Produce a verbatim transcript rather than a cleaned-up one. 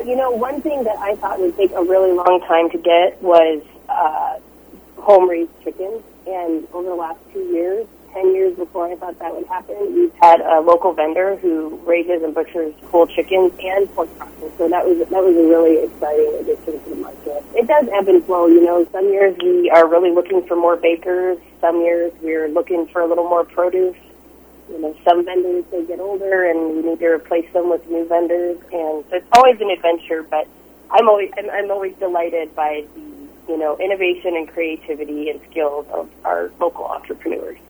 you know, one thing that I thought would take a really long time to get was uh, home-raised chickens. And over the last two years, ten years before I thought that would happen, we've had a local vendor who raises and butchers whole chickens and pork chops. So that was that was a really exciting addition to the market. It does ebb and flow, you know. Some years we are really looking for more bakers. Some years we're looking for a little more produce. You know, some vendors, they get older and we need to replace them with new vendors. And so it's always an adventure, but I'm always I'm, I'm always delighted by the, you know, innovation and creativity and skills of our local entrepreneurs.